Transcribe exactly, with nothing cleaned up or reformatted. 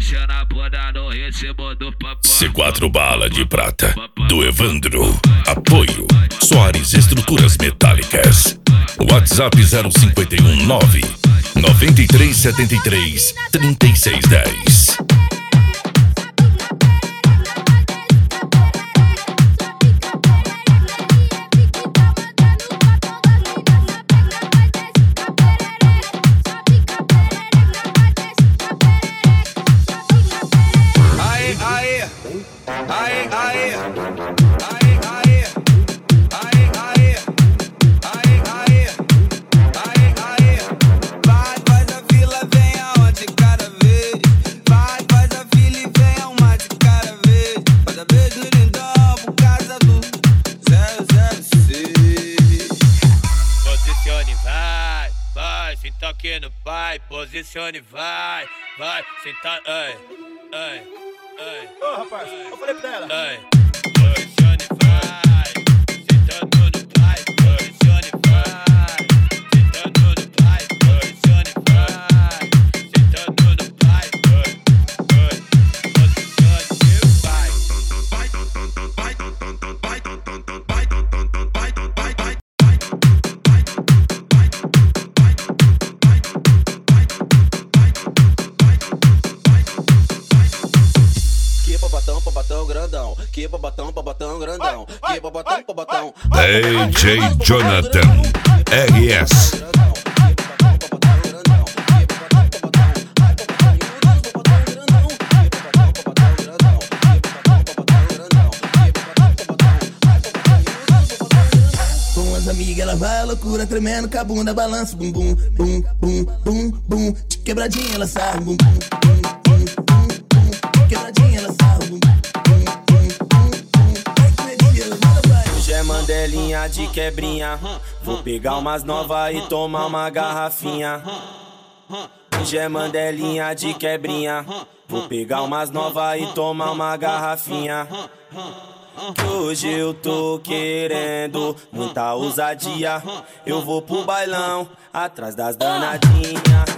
mexendo a bunda no ritmo do papai. C quatro Bala de Prata, do Evandro. Apoio Soares Estruturas Metálicas. WhatsApp zero cinco um nove nove três sete três três seis um zero. Aê, aê, aê, aê, aê, aê, aê, aê, aê, aê, aê, aê. Vai, faz a fila, vem aonde cada vez. Vai, faz a fila e vem uma de cada vez. Faz a beijo no lindão por causa do zero zero seis. Posicione, vai, vai, senta aqui no pai. Posicione, vai, vai, senta, ai, ai. Ô, oh, rapaz, ai, eu falei pra ela. Ai, posicione, vai, sentando no pai. Posicione, vai, sentando no pai. Posicione, vai, sentando no pai. Posicione, vai. Vai, vai, vai, vai, vai. Que babatão, babatão grandão. Que babatão, babatão grandão. Que babatão, babatão. D J Jonathan R S. Com as amigas ela vai à loucura, tremendo com a bunda, balança, bum bum, bum, bum, bum, bum. De quebradinha ela sai, bum, bum, bum, bum, bum, bum. Quebradinha ela sai, bum, bum, bum, bum, bum. Vai que energia, ela manda vai. Hoje é mandelinha de quebrinha. Vou pegar umas novas e tomar uma garrafinha. Hoje é mandelinha de quebrinha. Vou pegar umas novas e tomar uma garrafinha. Que hoje eu tô querendo muita ousadia. Eu vou pro bailão atrás das danadinhas.